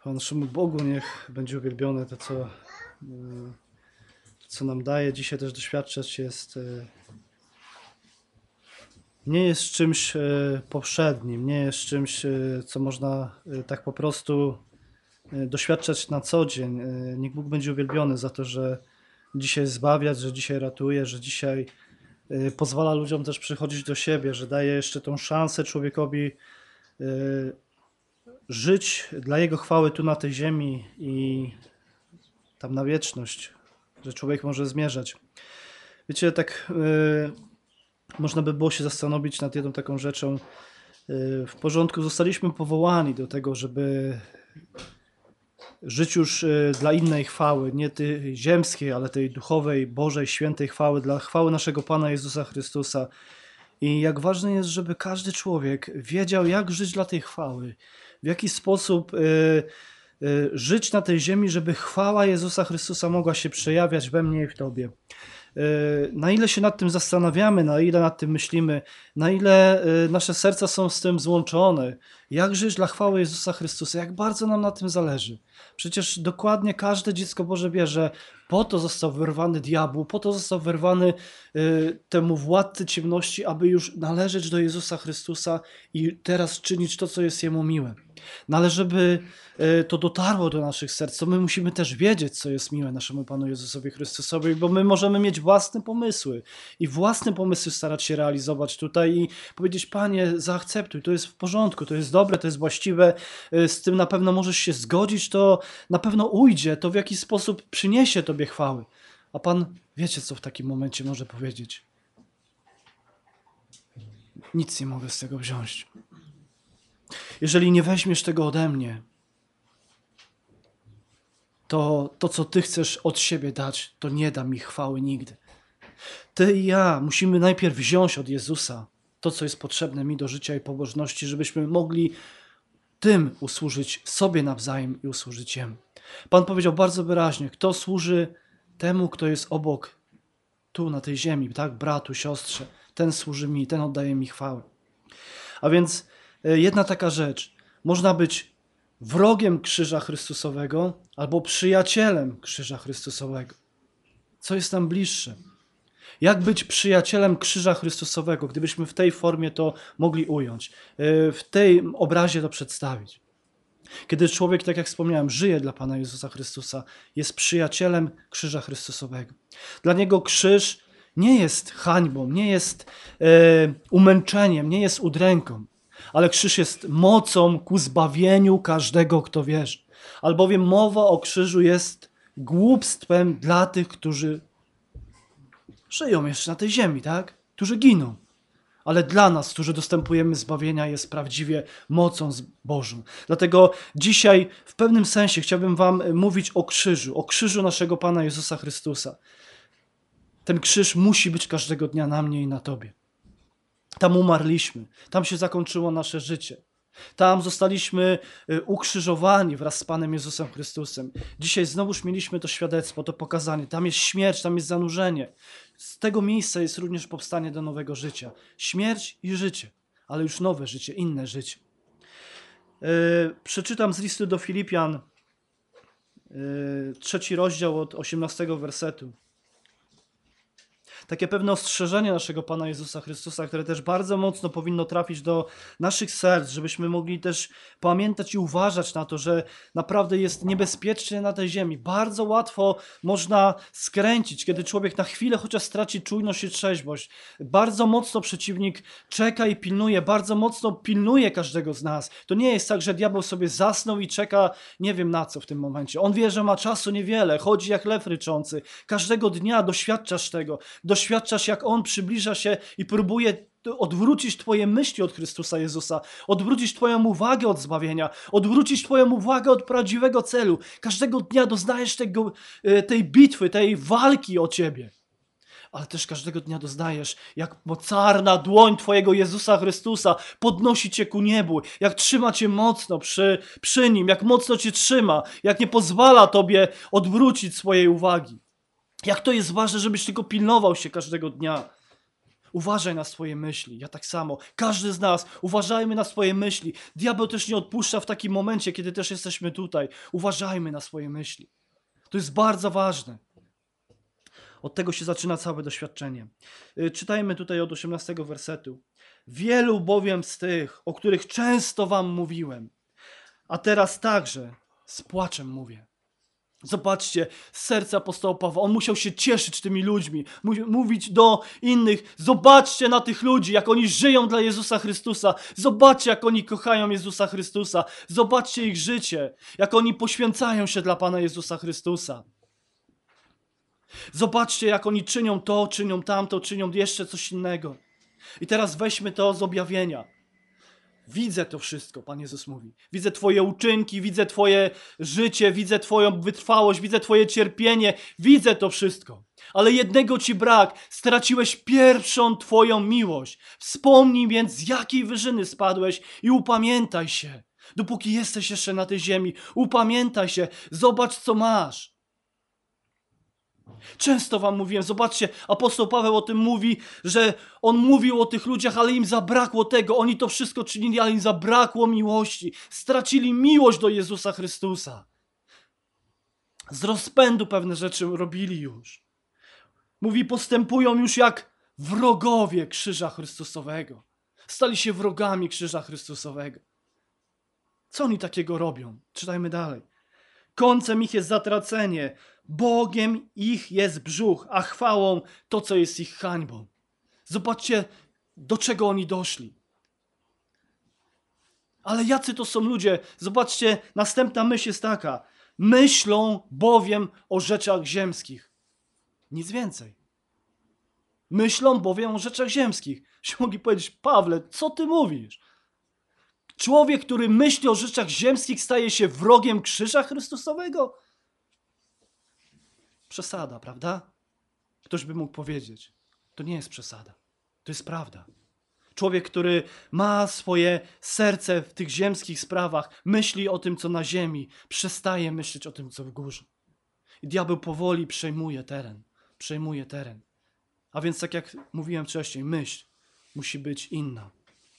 Chwała naszemu Bogu, niech będzie uwielbione to, co nam daje. Dzisiaj też doświadczać nie jest czymś powszednim, nie jest czymś, co można tak po prostu doświadczać na co dzień. Niech Bóg będzie uwielbiony za to, że dzisiaj zbawia, że dzisiaj ratuje, że dzisiaj pozwala ludziom też przychodzić do siebie, że daje jeszcze tą szansę człowiekowi żyć dla Jego chwały tu na tej ziemi i tam na wieczność, że człowiek może zmierzać. Wiecie, tak można by było się zastanowić nad jedną taką rzeczą. W porządku, zostaliśmy powołani do tego, żeby żyć już dla innej chwały, nie tej ziemskiej, ale tej duchowej, Bożej, świętej chwały, dla chwały naszego Pana Jezusa Chrystusa. I jak ważne jest, żeby każdy człowiek wiedział, jak żyć dla tej chwały, w jaki sposób żyć na tej ziemi, żeby chwała Jezusa Chrystusa mogła się przejawiać we mnie i w Tobie. Na ile się nad tym zastanawiamy, na ile nad tym myślimy, na ile nasze serca są z tym złączone, jak żyć dla chwały Jezusa Chrystusa, jak bardzo nam na tym zależy. Przecież dokładnie każde dziecko Boże wie, że po to został wyrwany diabłu, po to został wyrwany temu władcy ciemności, aby już należeć do Jezusa Chrystusa i teraz czynić to, co jest Jemu miłe. No ale żeby to dotarło do naszych serc, to my musimy też wiedzieć, co jest miłe naszemu Panu Jezusowi Chrystusowi, bo my możemy mieć własne pomysły i własne pomysły starać się realizować tutaj i powiedzieć: Panie, zaakceptuj, to jest w porządku, to jest dobre, to jest właściwe, z tym na pewno możesz się zgodzić, to na pewno ujdzie, to w jakiś sposób przyniesie Tobie chwały. A Pan, wiecie, co w takim momencie może powiedzieć? Nic nie mogę z tego wziąć. Jeżeli nie weźmiesz tego ode mnie, to co Ty chcesz od siebie dać, to nie da mi chwały nigdy. Ty i ja musimy najpierw wziąć od Jezusa to, co jest potrzebne mi do życia i pobożności, żebyśmy mogli tym usłużyć sobie nawzajem i usłużyć Jemu. Pan powiedział bardzo wyraźnie: kto służy temu, kto jest obok, tu na tej ziemi, tak, bratu, siostrze, ten służy mi, ten oddaje mi chwałę. A więc jedna taka rzecz, można być wrogiem krzyża Chrystusowego albo przyjacielem krzyża Chrystusowego. Co jest nam bliższe? Jak być przyjacielem krzyża Chrystusowego, gdybyśmy w tej formie to mogli ująć, w tej obrazie to przedstawić? Kiedy człowiek, tak jak wspomniałem, żyje dla Pana Jezusa Chrystusa, jest przyjacielem krzyża Chrystusowego. Dla niego krzyż nie jest hańbą, nie jest umęczeniem, nie jest udręką, ale krzyż jest mocą ku zbawieniu każdego, kto wierzy. Albowiem mowa o krzyżu jest głupstwem dla tych, którzy żyją jeszcze na tej ziemi, tak? Którzy giną. Ale dla nas, którzy dostępujemy zbawienia, jest prawdziwie mocą Bożą. Dlatego dzisiaj w pewnym sensie chciałbym wam mówić o krzyżu naszego Pana Jezusa Chrystusa. Ten krzyż musi być każdego dnia na mnie i na tobie. Tam umarliśmy, tam się zakończyło nasze życie. Tam zostaliśmy ukrzyżowani wraz z Panem Jezusem Chrystusem. Dzisiaj znowuż mieliśmy to świadectwo, to pokazanie. Tam jest śmierć, tam jest zanurzenie. Z tego miejsca jest również powstanie do nowego życia. Śmierć i życie, ale już nowe życie, inne życie. Przeczytam z listu do Filipian, 3 rozdział od 18 wersetu. Takie pewne ostrzeżenie naszego Pana Jezusa Chrystusa, które też bardzo mocno powinno trafić do naszych serc, żebyśmy mogli też pamiętać i uważać na to, że naprawdę jest niebezpiecznie na tej ziemi. Bardzo łatwo można skręcić, kiedy człowiek na chwilę chociaż straci czujność i trzeźwość. Bardzo mocno przeciwnik czeka i pilnuje, bardzo mocno pilnuje każdego z nas. To nie jest tak, że diabeł sobie zasnął i czeka nie wiem na co w tym momencie. On wie, że ma czasu niewiele, chodzi jak lew ryczący. Każdego dnia doświadczasz tego. Doświadczasz, jak On przybliża się i próbuje odwrócić twoje myśli od Chrystusa Jezusa, odwrócić twoją uwagę od zbawienia, odwrócić twoją uwagę od prawdziwego celu. Każdego dnia doznajesz tej bitwy, tej walki o ciebie. Ale też każdego dnia doznajesz, jak mocarna dłoń twojego Jezusa Chrystusa podnosi cię ku niebu, jak trzyma cię mocno przy Nim, jak mocno cię trzyma, jak nie pozwala tobie odwrócić swojej uwagi. Jak to jest ważne, żebyś tylko pilnował się każdego dnia. Uważaj na swoje myśli. Ja tak samo. Każdy z nas. Uważajmy na swoje myśli. Diabeł też nie odpuszcza w takim momencie, kiedy też jesteśmy tutaj. Uważajmy na swoje myśli. To jest bardzo ważne. Od tego się zaczyna całe doświadczenie. Czytajmy tutaj od 18 wersetu. Wielu bowiem z tych, o których często wam mówiłem, a teraz także z płaczem mówię. Zobaczcie, z serca apostoła Pawła, on musiał się cieszyć tymi ludźmi, mówić do innych, zobaczcie na tych ludzi, jak oni żyją dla Jezusa Chrystusa, zobaczcie, jak oni kochają Jezusa Chrystusa, zobaczcie ich życie, jak oni poświęcają się dla Pana Jezusa Chrystusa. Zobaczcie, jak oni czynią to, czynią tamto, czynią jeszcze coś innego. I teraz weźmy to z objawienia. Widzę to wszystko, Pan Jezus mówi. Widzę Twoje uczynki, widzę Twoje życie, widzę Twoją wytrwałość, widzę Twoje cierpienie, widzę to wszystko. Ale jednego Ci brak, straciłeś pierwszą Twoją miłość. Wspomnij więc, z jakiej wyżyny spadłeś i upamiętaj się. Dopóki jesteś jeszcze na tej ziemi, upamiętaj się, zobacz co masz. Często wam mówiłem, zobaczcie, apostoł Paweł o tym mówi, że on mówił o tych ludziach, ale im zabrakło tego, oni to wszystko czynili, ale im zabrakło miłości. Stracili miłość do Jezusa Chrystusa. Z rozpędu pewne rzeczy robili już. Mówi, postępują już jak wrogowie krzyża Chrystusowego. Stali się wrogami krzyża Chrystusowego. Co oni takiego robią? Czytajmy dalej. Końcem ich jest zatracenie, Bogiem ich jest brzuch, a chwałą to, co jest ich hańbą. Zobaczcie, do czego oni doszli. Ale jacy to są ludzie? Zobaczcie, następna myśl jest taka. Myślą bowiem o rzeczach ziemskich. Nic więcej. Myślą bowiem o rzeczach ziemskich. Się mogli powiedzieć, Pawle, co ty mówisz? Człowiek, który myśli o rzeczach ziemskich, staje się wrogiem krzyża Chrystusowego? Przesada, prawda? Ktoś by mógł powiedzieć. To nie jest przesada. To jest prawda. Człowiek, który ma swoje serce w tych ziemskich sprawach, myśli o tym, co na ziemi, przestaje myśleć o tym, co w górze. I diabeł powoli przejmuje teren. Przejmuje teren. A więc tak jak mówiłem wcześniej, myśl musi być inna.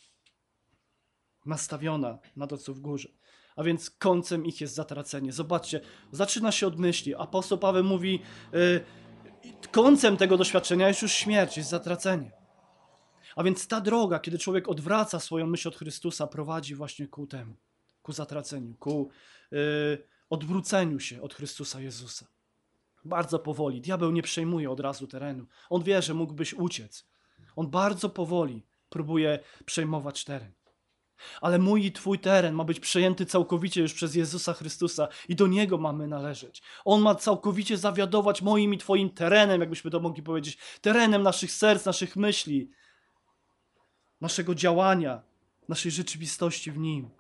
Nastawiona na to, co w górze. A więc końcem ich jest zatracenie. Zobaczcie, zaczyna się od myśli. Apostoł Paweł mówi, końcem tego doświadczenia jest już śmierć, jest zatracenie. A więc ta droga, kiedy człowiek odwraca swoją myśl od Chrystusa, prowadzi właśnie ku temu, ku zatraceniu, ku odwróceniu się od Chrystusa Jezusa. Bardzo powoli. Diabeł nie przejmuje od razu terenu. On wie, że mógłbyś uciec. On bardzo powoli próbuje przejmować teren. Ale mój i Twój teren ma być przejęty całkowicie już przez Jezusa Chrystusa i do Niego mamy należeć. On ma całkowicie zawiadować moim i Twoim terenem, jakbyśmy to mogli powiedzieć, terenem naszych serc, naszych myśli, naszego działania, naszej rzeczywistości w Nim.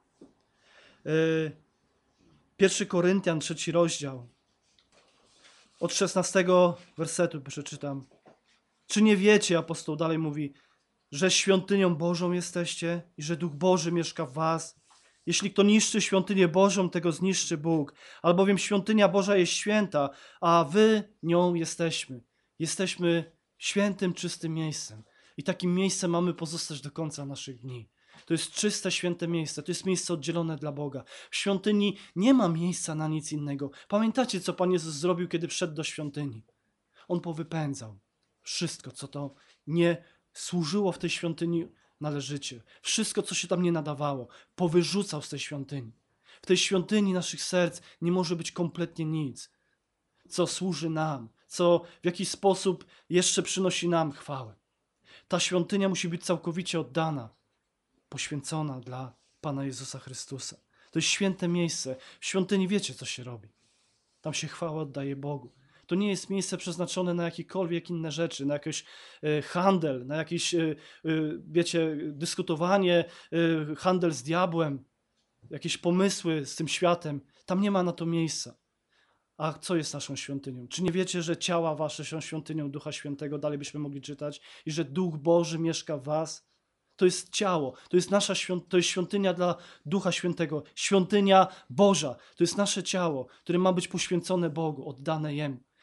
1 Koryntian, 3 rozdział. Od 16 wersetu przeczytam. Czy nie wiecie, apostoł dalej mówi, że świątynią Bożą jesteście i że Duch Boży mieszka w was? Jeśli kto niszczy świątynię Bożą, tego zniszczy Bóg. Albowiem świątynia Boża jest święta, a wy nią jesteśmy. Jesteśmy świętym, czystym miejscem. I takim miejscem mamy pozostać do końca naszych dni. To jest czyste, święte miejsce. To jest miejsce oddzielone dla Boga. W świątyni nie ma miejsca na nic innego. Pamiętacie, co Pan Jezus zrobił, kiedy wszedł do świątyni? On powypędzał wszystko, co to nie służyło w tej świątyni należycie. Wszystko, co się tam nie nadawało, powyrzucał z tej świątyni. W tej świątyni naszych serc nie może być kompletnie nic, co służy nam, co w jakiś sposób jeszcze przynosi nam chwałę. Ta świątynia musi być całkowicie oddana, poświęcona dla Pana Jezusa Chrystusa. To jest święte miejsce. W świątyni wiecie, co się robi. Tam się chwała oddaje Bogu. To nie jest miejsce przeznaczone na jakiekolwiek inne rzeczy, na jakiś handel, na jakieś, wiecie, dyskutowanie, handel z diabłem, jakieś pomysły z tym światem. Tam nie ma na to miejsca. A co jest naszą świątynią? Czy nie wiecie, że ciała wasze są świątynią Ducha Świętego? Dalej byśmy mogli czytać. I że Duch Boży mieszka w was. To jest ciało, to jest nasza to jest świątynia dla Ducha Świętego, świątynia Boża. To jest nasze ciało, które ma być poświęcone Bogu, oddane Jemu.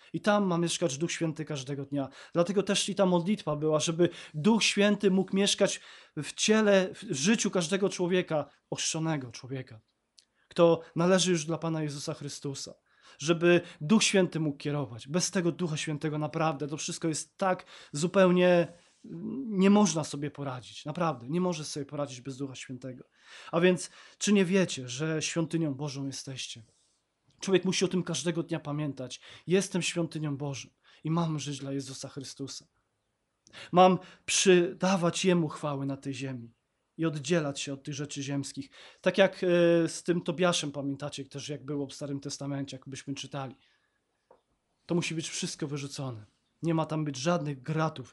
I tam ma mieszkać Duch Święty każdego dnia. Dlatego też i ta modlitwa była, żeby Duch Święty mógł mieszkać w ciele, w życiu każdego człowieka, ochrzczonego człowieka, kto należy już dla Pana Jezusa Chrystusa. Żeby Duch Święty mógł kierować. Bez tego Ducha Świętego naprawdę to wszystko jest tak zupełnie, nie można sobie poradzić. Naprawdę, nie możesz sobie poradzić bez Ducha Świętego. A więc, czy nie wiecie, że świątynią Bożą jesteście? Człowiek musi o tym każdego dnia pamiętać. Jestem świątynią Bożą i mam żyć dla Jezusa Chrystusa. Mam przydawać Jemu chwały na tej ziemi i oddzielać się od tych rzeczy ziemskich. Tak jak z tym Tobiaszem, pamiętacie też, jak było w Starym Testamencie, jakbyśmy czytali. To musi być wszystko wyrzucone. Nie ma tam być żadnych gratów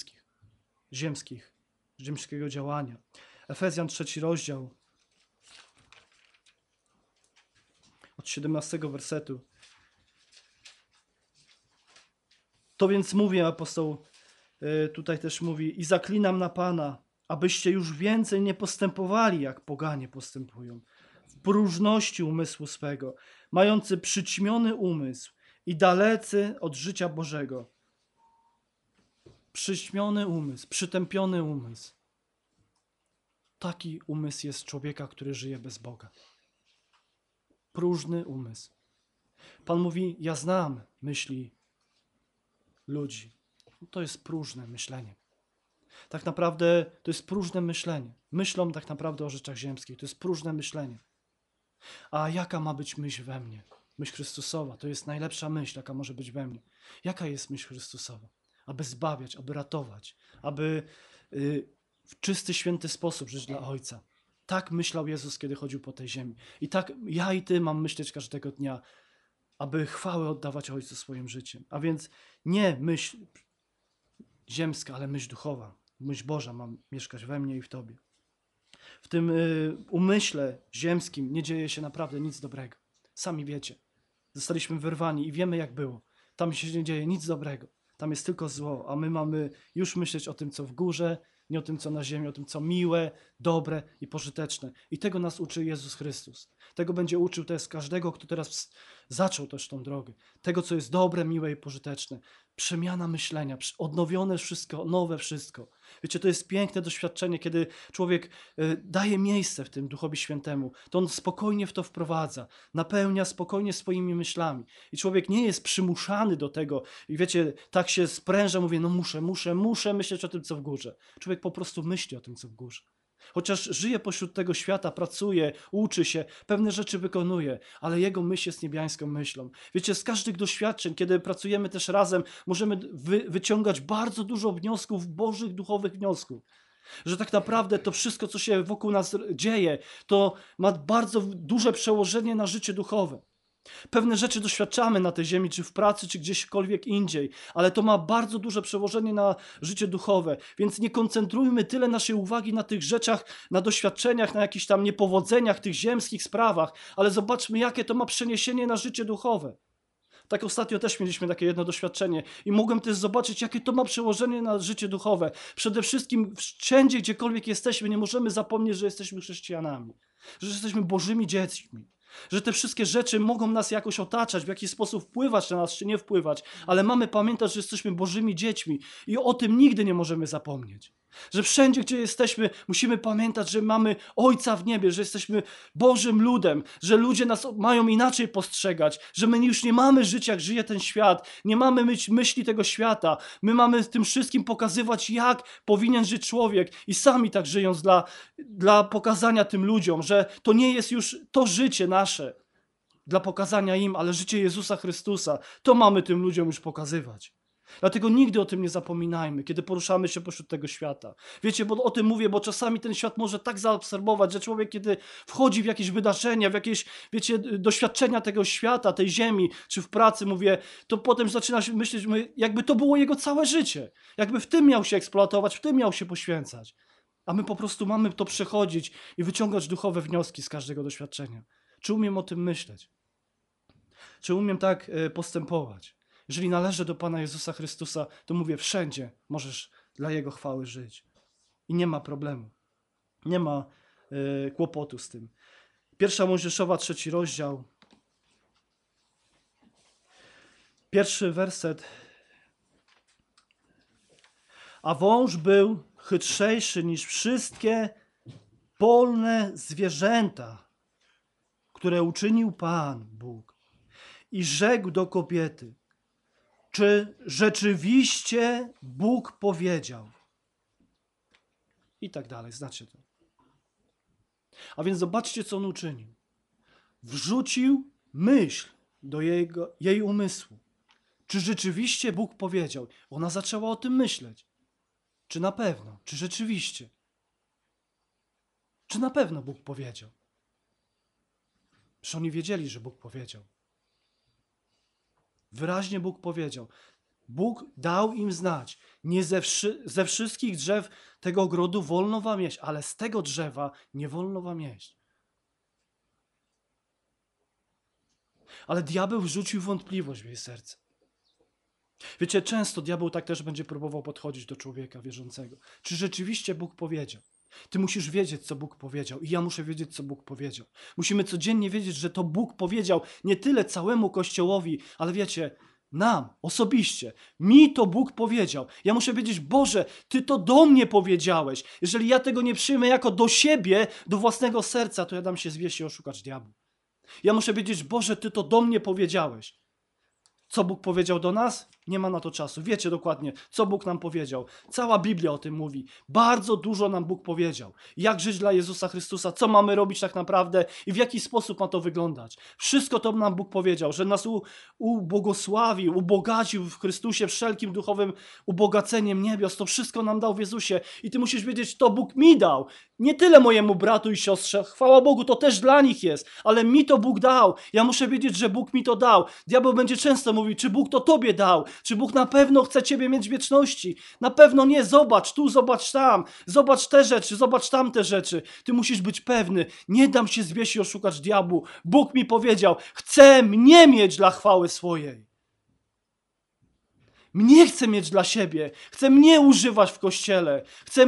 ziemskiego działania. Efezjan 3 rozdział, od 17 wersetu. To więc mówię, apostoł tutaj też mówi, i zaklinam na Pana, abyście już więcej nie postępowali, jak poganie postępują, w próżności umysłu swego, mający przyćmiony umysł i dalecy od życia Bożego. Przyćmiony umysł, przytępiony umysł. Taki umysł jest człowieka, który żyje bez Boga. Próżny umysł. Pan mówi, ja znam myśli ludzi. To jest próżne myślenie. Tak naprawdę to jest próżne myślenie. Myślą tak naprawdę o rzeczach ziemskich. To jest próżne myślenie. A jaka ma być myśl we mnie? Myśl Chrystusowa. To jest najlepsza myśl, jaka może być we mnie. Jaka jest myśl Chrystusowa? Aby zbawiać, aby ratować, aby w czysty, święty sposób żyć dla Ojca. Tak myślał Jezus, kiedy chodził po tej ziemi. I tak ja i ty mam myśleć każdego dnia, aby chwałę oddawać Ojcu swoim życiem. A więc nie myśl ziemska, ale myśl duchowa. Myśl Boża ma mieszkać we mnie i w tobie. W tym umyśle ziemskim nie dzieje się naprawdę nic dobrego. Sami wiecie. Zostaliśmy wyrwani i wiemy, jak było. Tam się nie dzieje nic dobrego. Tam jest tylko zło, a my mamy już myśleć o tym, co w górze, nie o tym, co na ziemi, o tym, co miłe, dobre i pożyteczne. I tego nas uczy Jezus Chrystus. Tego będzie uczył też każdego, kto teraz zaczął też tą drogę. Tego, co jest dobre, miłe i pożyteczne. Przemiana myślenia, odnowione wszystko, nowe wszystko. Wiecie, to jest piękne doświadczenie, kiedy człowiek daje miejsce w tym Duchowi Świętemu. To on spokojnie w to wprowadza, napełnia spokojnie swoimi myślami. I człowiek nie jest przymuszany do tego. I wiecie, tak się spręża, mówi, no muszę myśleć o tym, co w górze. Człowiek po prostu myśli o tym, co w górze. Chociaż żyje pośród tego świata, pracuje, uczy się, pewne rzeczy wykonuje, ale jego myśl jest niebiańską myślą. Wiecie, z każdych doświadczeń, kiedy pracujemy też razem, możemy wyciągać bardzo dużo wniosków, bożych, duchowych wniosków. Że tak naprawdę to wszystko, co się wokół nas dzieje, to ma bardzo duże przełożenie na życie duchowe. Pewne rzeczy doświadczamy na tej ziemi, czy w pracy, czy gdzieśkolwiek indziej, ale to ma bardzo duże przełożenie na życie duchowe, więc nie koncentrujmy tyle naszej uwagi na tych rzeczach, na doświadczeniach, na jakichś tam niepowodzeniach, tych ziemskich sprawach, ale zobaczmy, jakie to ma przeniesienie na życie duchowe. Tak ostatnio też mieliśmy takie jedno doświadczenie i mogłem też zobaczyć, jakie to ma przełożenie na życie duchowe. Przede wszystkim wszędzie, gdziekolwiek jesteśmy, nie możemy zapomnieć, że jesteśmy chrześcijanami, że jesteśmy Bożymi dziećmi. Że te wszystkie rzeczy mogą nas jakoś otaczać, w jakiś sposób wpływać na nas, czy nie wpływać, ale mamy pamiętać, że jesteśmy Bożymi dziećmi i o tym nigdy nie możemy zapomnieć. Że wszędzie, gdzie jesteśmy, musimy pamiętać, że mamy Ojca w niebie, że jesteśmy Bożym ludem, że ludzie nas mają inaczej postrzegać, że my już nie mamy żyć, jak żyje ten świat, nie mamy mieć myśli tego świata. My mamy tym wszystkim pokazywać, jak powinien żyć człowiek i sami tak żyjąc dla pokazania tym ludziom, że to nie jest już to życie nasze dla pokazania im, ale życie Jezusa Chrystusa. To mamy tym ludziom już pokazywać. Dlatego nigdy o tym nie zapominajmy, kiedy poruszamy się pośród tego świata. Wiecie, bo o tym mówię, bo czasami ten świat może tak zaobserwować, że człowiek, kiedy wchodzi w jakieś wydarzenia, w jakieś, wiecie, doświadczenia tego świata, tej ziemi, czy w pracy, mówię, to potem zaczyna się myśleć, jakby to było jego całe życie. Jakby w tym miał się eksploatować, w tym miał się poświęcać. A my po prostu mamy to przechodzić i wyciągać duchowe wnioski z każdego doświadczenia. Czy umiem o tym myśleć? Czy umiem tak postępować? Jeżeli należę do Pana Jezusa Chrystusa, to mówię, wszędzie możesz dla Jego chwały żyć. I nie ma problemu. Nie ma kłopotu z tym. 1 Mojżeszowa, 3 rozdział. Pierwszy werset. A wąż był chytrzejszy niż wszystkie polne zwierzęta, które uczynił Pan Bóg. I rzekł do kobiety, czy rzeczywiście Bóg powiedział? I tak dalej, znacie to. A więc zobaczcie, co on uczynił. Wrzucił myśl do jej umysłu. Czy rzeczywiście Bóg powiedział? Ona zaczęła o tym myśleć. Czy na pewno? Czy rzeczywiście? Czy na pewno Bóg powiedział? Przecież oni wiedzieli, że Bóg powiedział. Wyraźnie Bóg powiedział. Bóg dał im znać. Nie ze wszystkich drzew tego ogrodu wolno wam jeść, ale z tego drzewa nie wolno wam jeść. Ale diabeł wrzucił wątpliwość w jej serce. Wiecie, często diabeł tak też będzie próbował podchodzić do człowieka wierzącego. Czy rzeczywiście Bóg powiedział? Ty musisz wiedzieć, co Bóg powiedział i ja muszę wiedzieć, co Bóg powiedział. Musimy codziennie wiedzieć, że to Bóg powiedział nie tyle całemu Kościołowi, ale wiecie, nam, osobiście. Mi to Bóg powiedział. Ja muszę wiedzieć, Boże, Ty to do mnie powiedziałeś. Jeżeli ja tego nie przyjmę jako do siebie, do własnego serca, to ja dam się zwieść i oszukać diabłu. Ja muszę wiedzieć, Boże, Ty to do mnie powiedziałeś. Co Bóg powiedział do nas? Nie ma na to czasu. Wiecie dokładnie, co Bóg nam powiedział. Cała Biblia o tym mówi. Bardzo dużo nam Bóg powiedział. Jak żyć dla Jezusa Chrystusa, co mamy robić tak naprawdę i w jaki sposób ma to wyglądać. Wszystko to nam Bóg powiedział, że nas ubłogosławił, ubogacił w Chrystusie wszelkim duchowym ubogaceniem niebios. To wszystko nam dał w Jezusie. I ty musisz wiedzieć, to Bóg mi dał. Nie tyle mojemu bratu i siostrze. Chwała Bogu, to też dla nich jest. Ale mi to Bóg dał. Ja muszę wiedzieć, że Bóg mi to dał. Diabeł będzie często mówił, czy Bóg to tobie dał. Czy Bóg na pewno chce ciebie mieć w wieczności? Na pewno nie. Zobacz tu, zobacz tam. Zobacz te rzeczy, zobacz tamte rzeczy. Ty musisz być pewny. Nie dam się zwieść i oszukać diabłu. Bóg mi powiedział, chce mnie mieć dla chwały swojej. Mnie chce mieć dla siebie. Chce mnie używać w kościele. Chce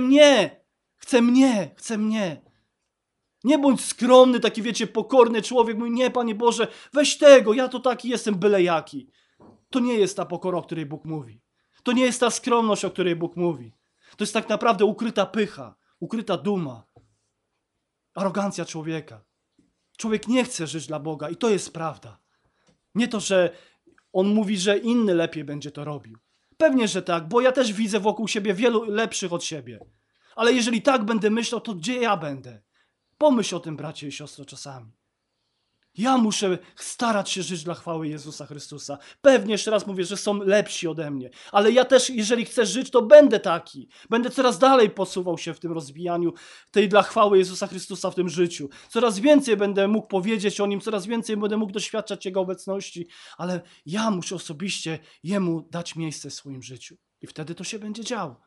mnie. Nie bądź skromny, taki wiecie, pokorny człowiek. Mówi, nie, Panie Boże, weź tego, ja to taki jestem byle jaki. To nie jest ta pokora, o której Bóg mówi. To nie jest ta skromność, o której Bóg mówi. To jest tak naprawdę ukryta pycha, ukryta duma, arogancja człowieka. Człowiek nie chce żyć dla Boga i to jest prawda. Nie to, że on mówi, że inny lepiej będzie to robił. Pewnie, że tak, bo ja też widzę wokół siebie wielu lepszych od siebie. Ale jeżeli tak będę myślał, to gdzie ja będę? Pomyśl o tym, bracie i siostro, czasami. Ja muszę starać się żyć dla chwały Jezusa Chrystusa. Pewnie, jeszcze raz mówię, że są lepsi ode mnie. Ale ja też, jeżeli chcę żyć, to będę taki. Będę coraz dalej posuwał się w tym rozwijaniu tej dla chwały Jezusa Chrystusa w tym życiu. Coraz więcej będę mógł powiedzieć o Nim, coraz więcej będę mógł doświadczać Jego obecności. Ale ja muszę osobiście Jemu dać miejsce w swoim życiu. I wtedy to się będzie działo.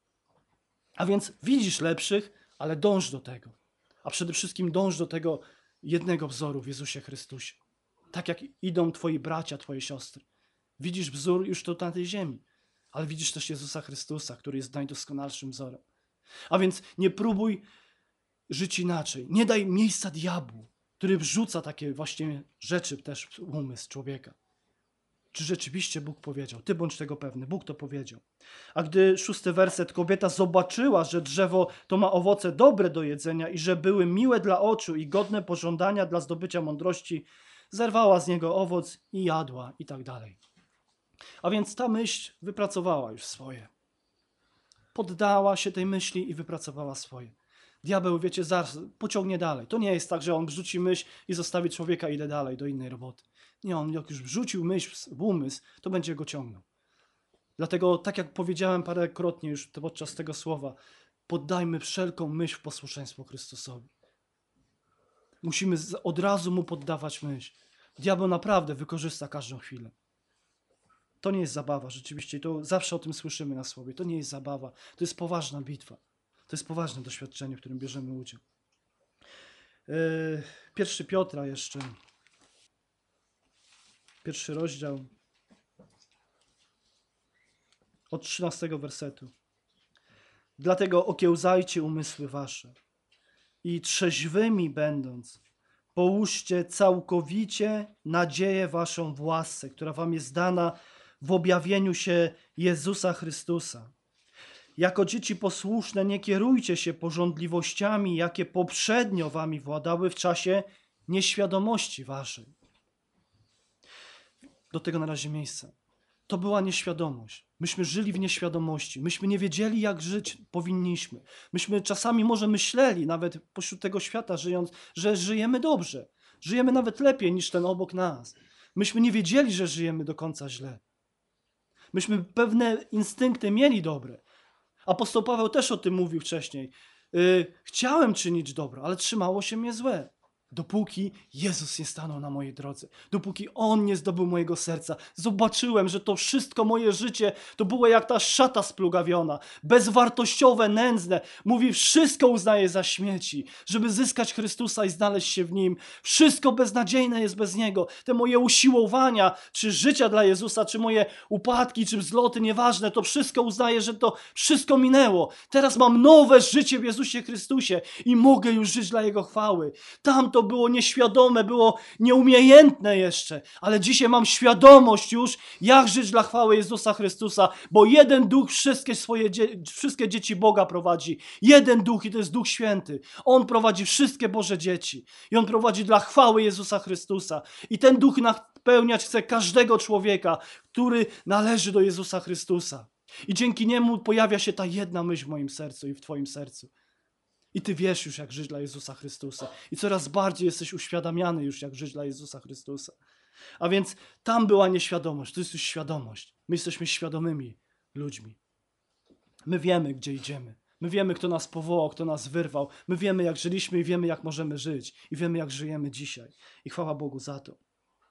A więc widzisz lepszych, ale dąż do tego. A przede wszystkim dąż do tego jednego wzoru w Jezusie Chrystusie. Tak jak idą twoi bracia, twoje siostry. Widzisz wzór już tu na tej ziemi, ale widzisz też Jezusa Chrystusa, który jest najdoskonalszym wzorem. A więc nie próbuj żyć inaczej. Nie daj miejsca diabłu, który wrzuca takie właśnie rzeczy też w umysł człowieka. Czy rzeczywiście Bóg powiedział? Ty bądź tego pewny. Bóg to powiedział. A gdy 6 werset, kobieta zobaczyła, że drzewo to ma owoce dobre do jedzenia i że były miłe dla oczu i godne pożądania dla zdobycia mądrości, zerwała z niego owoc i jadła i tak dalej. A więc ta myśl wypracowała już swoje. Poddała się tej myśli i wypracowała swoje. Diabeł, wiecie, zaraz pociągnie dalej. To nie jest tak, że on wrzuci myśl i zostawi człowieka i idzie dalej do innej roboty. Nie, on jak już wrzucił myśl w umysł, to będzie go ciągnął. Dlatego, tak jak powiedziałem parokrotnie już podczas tego słowa, poddajmy wszelką myśl w posłuszeństwo Chrystusowi. Musimy od razu Mu poddawać myśl. Diabeł naprawdę wykorzysta każdą chwilę. To nie jest zabawa rzeczywiście i to zawsze o tym słyszymy na słowie. To nie jest zabawa, to jest poważna bitwa. To jest poważne doświadczenie, w którym bierzemy udział. 1 Piotra jeszcze. 1 rozdział. Od 13 wersetu. Dlatego okiełzajcie umysły wasze i trzeźwymi będąc, połóżcie całkowicie nadzieję waszą w łasce, która wam jest dana w objawieniu się Jezusa Chrystusa. Jako dzieci posłuszne nie kierujcie się pożądliwościami, jakie poprzednio wami władały w czasie nieświadomości waszej. Do tego na razie miejsca. To była nieświadomość. Myśmy żyli w nieświadomości. Myśmy nie wiedzieli, jak żyć powinniśmy. Myśmy czasami może myśleli, nawet pośród tego świata żyjąc, że żyjemy dobrze. Żyjemy nawet lepiej niż ten obok nas. Myśmy nie wiedzieli, że żyjemy do końca źle. Myśmy pewne instynkty mieli dobre. Apostoł Paweł też o tym mówił wcześniej. Chciałem czynić dobro, ale trzymało się mnie złe. Dopóki Jezus nie stanął na mojej drodze, dopóki On nie zdobył mojego serca, zobaczyłem, że to wszystko moje życie to było jak ta szata splugawiona, bezwartościowe, nędzne. Mówi, wszystko uznaję za śmieci, żeby zyskać Chrystusa i znaleźć się w Nim. Wszystko beznadziejne jest bez Niego. Te moje usiłowania, czy życia dla Jezusa, czy moje upadki, czy wzloty, nieważne, to wszystko uznaję, że to wszystko minęło. Teraz mam nowe życie w Jezusie Chrystusie i mogę już żyć dla Jego chwały. Tamto było nieświadome, było nieumiejętne jeszcze, ale dzisiaj mam świadomość już, jak żyć dla chwały Jezusa Chrystusa, bo jeden Duch wszystkie dzieci Boga prowadzi. Jeden Duch i to jest Duch Święty. On prowadzi wszystkie Boże dzieci i On prowadzi dla chwały Jezusa Chrystusa. I ten Duch napełniać chce każdego człowieka, który należy do Jezusa Chrystusa. I dzięki Niemu pojawia się ta jedna myśl w moim sercu i w Twoim sercu. I ty wiesz już, jak żyć dla Jezusa Chrystusa. I coraz bardziej jesteś uświadamiany już, jak żyć dla Jezusa Chrystusa. A więc tam była nieświadomość, to jest już świadomość. My jesteśmy świadomymi ludźmi. My wiemy, gdzie idziemy. My wiemy, kto nas powołał, kto nas wyrwał. My wiemy, jak żyliśmy i wiemy, jak możemy żyć. I wiemy, jak żyjemy dzisiaj. I chwała Bogu za to.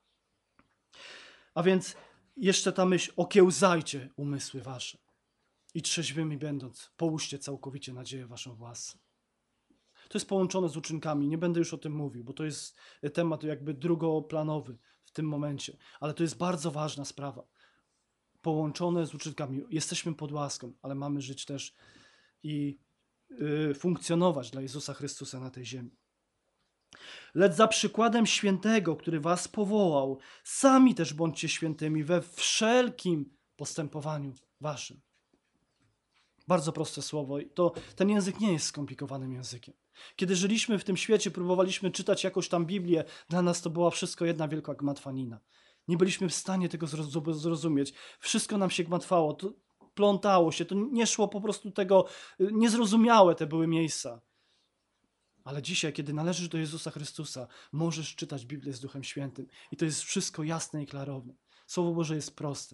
A więc jeszcze ta myśl, okiełzajcie umysły wasze. I trzeźwymi będąc, połóżcie całkowicie nadzieję waszą w łasce. To jest połączone z uczynkami. Nie będę już o tym mówił, bo to jest temat jakby drugoplanowy w tym momencie. Ale to jest bardzo ważna sprawa. Połączone z uczynkami. Jesteśmy pod łaską, ale mamy żyć też i funkcjonować dla Jezusa Chrystusa na tej ziemi. Lecz za przykładem świętego, który was powołał, sami też bądźcie świętymi we wszelkim postępowaniu waszym. Bardzo proste słowo. Ten język nie jest skomplikowanym językiem. Kiedy żyliśmy w tym świecie, próbowaliśmy czytać jakoś tam Biblię, dla nas to była wszystko jedna wielka gmatwanina. Nie byliśmy w stanie tego zrozumieć. Wszystko nam się gmatwało, to plątało się, to nie szło po prostu tego, niezrozumiałe te były miejsca. Ale dzisiaj, kiedy należysz do Jezusa Chrystusa, możesz czytać Biblię z Duchem Świętym i to jest wszystko jasne i klarowne. Słowo Boże jest proste.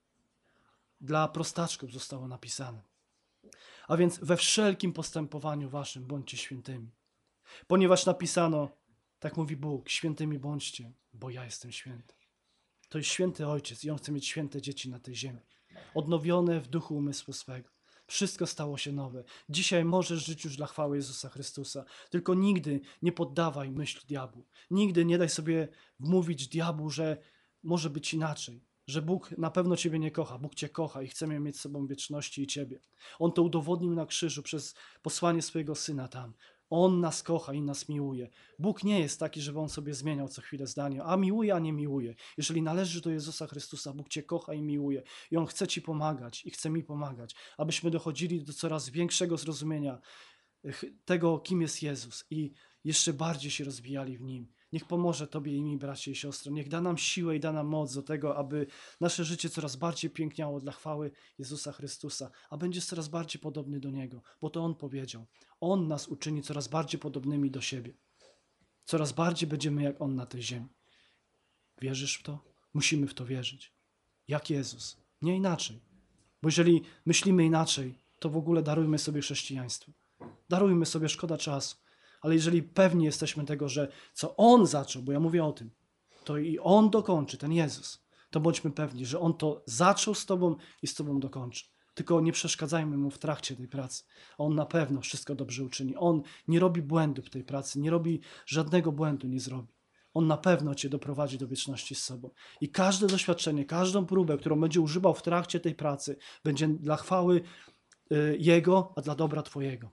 Dla prostaczków zostało napisane. A więc we wszelkim postępowaniu waszym bądźcie świętymi. Ponieważ napisano, tak mówi Bóg, świętymi bądźcie, bo ja jestem święty. To jest święty Ojciec i On chce mieć święte dzieci na tej ziemi. Odnowione w duchu umysłu swego. Wszystko stało się nowe. Dzisiaj możesz żyć już dla chwały Jezusa Chrystusa. Tylko nigdy nie poddawaj myśli diabłu. Nigdy nie daj sobie wmówić diabłu, że może być inaczej. Że Bóg na pewno ciebie nie kocha. Bóg cię kocha i chce mieć z sobą wieczności i ciebie. On to udowodnił na krzyżu przez posłanie swojego Syna tam. On nas kocha i nas miłuje. Bóg nie jest taki, żeby On sobie zmieniał co chwilę zdanie. A miłuje, a nie miłuje. Jeżeli należysz do Jezusa Chrystusa, Bóg cię kocha i miłuje. I On chce ci pomagać i chce mi pomagać, abyśmy dochodzili do coraz większego zrozumienia tego, kim jest Jezus i jeszcze bardziej się rozwijali w Nim. Niech pomoże Tobie i mi, bracie i siostry. Niech da nam siłę i da nam moc do tego, aby nasze życie coraz bardziej piękniało dla chwały Jezusa Chrystusa, a będzie coraz bardziej podobny do Niego, bo to On powiedział. On nas uczyni coraz bardziej podobnymi do siebie. Coraz bardziej będziemy jak On na tej ziemi. Wierzysz w to? Musimy w to wierzyć. Jak Jezus. Nie inaczej. Bo jeżeli myślimy inaczej, to w ogóle darujmy sobie chrześcijaństwo. Darujmy sobie, szkoda czasu. Ale jeżeli pewni jesteśmy tego, że co On zaczął, bo ja mówię o tym, to i On dokończy, ten Jezus, to bądźmy pewni, że On to zaczął z Tobą i z Tobą dokończy. Tylko nie przeszkadzajmy Mu w trakcie tej pracy. On na pewno wszystko dobrze uczyni. On nie robi błędu w tej pracy, nie robi żadnego błędu, nie zrobi. On na pewno Cię doprowadzi do wieczności z sobą. I każde doświadczenie, każdą próbę, którą będzie używał w trakcie tej pracy, będzie dla chwały Jego, a dla dobra Twojego.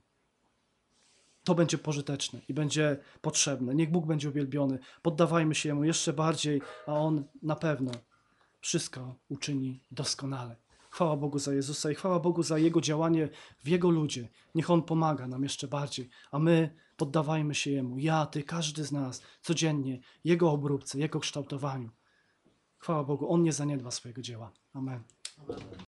To będzie pożyteczne i będzie potrzebne. Niech Bóg będzie uwielbiony. Poddawajmy się Jemu jeszcze bardziej, a On na pewno wszystko uczyni doskonale. Chwała Bogu za Jezusa i chwała Bogu za Jego działanie w Jego ludzie. Niech On pomaga nam jeszcze bardziej, a my poddawajmy się Jemu. Ja, Ty, każdy z nas codziennie Jego obróbce, Jego kształtowaniu. Chwała Bogu, On nie zaniedba swojego dzieła. Amen.